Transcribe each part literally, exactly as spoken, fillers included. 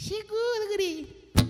Segura, guri.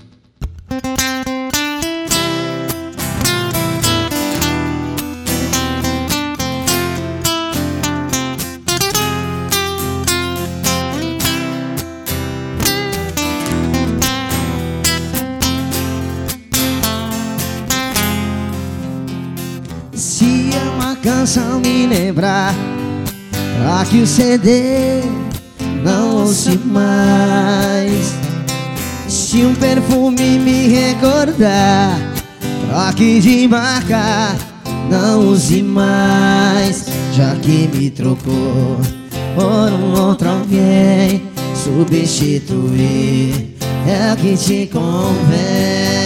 Se é uma canção me lembrar, pra que o C D não ouça mais. Se um perfume me recordar, troque de marca, não use mais. Já que me trocou por um outro alguém, substituir é o que te convém.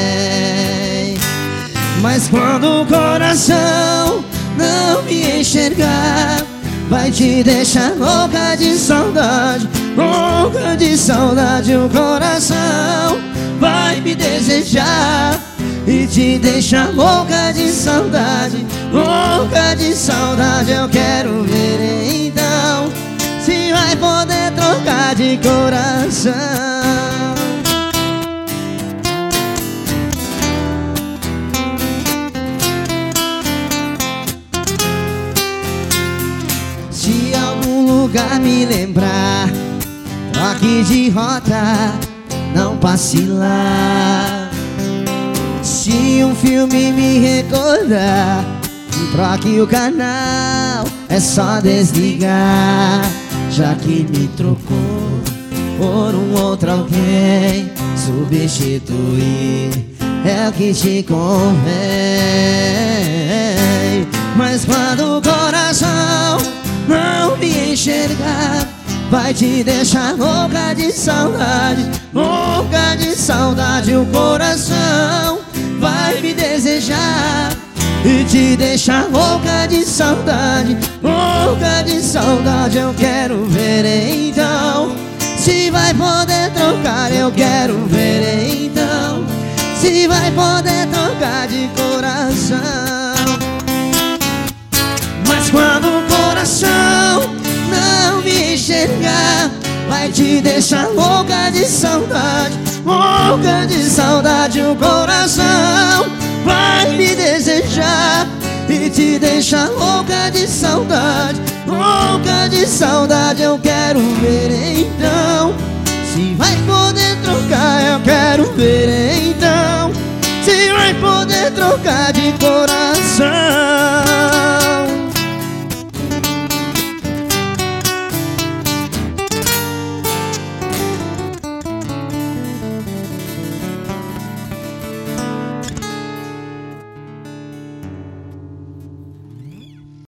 Mas quando o coração não me enxergar, vai te deixar louca de saudade, louca de saudade. O coração vai me desejar e te deixar louca de saudade, louca de saudade. Eu quero ver então se vai poder trocar de coração. Se algum lugar me lembrar, troque de rota, não passe lá. Se um filme me recordar, troque o canal, é só desligar. Já que me trocou por um outro alguém, substituir é o que te convém. Mas quando o coração não me enxergar, vai te deixar louca de saudade, louca de saudade. O coração vai me desejar e te deixar louca de saudade, louca de saudade. Eu quero ver então se vai poder trocar. Eu quero ver então se vai poder trocar de coração. Mas quando o coração não me enxergar, vai te deixar louca de saudade, louca de saudade. O coração vai me desejar e te deixar louca de saudade, louca de saudade. Eu quero ver então se vai poder trocar. Eu quero ver então se vai poder trocar de coração.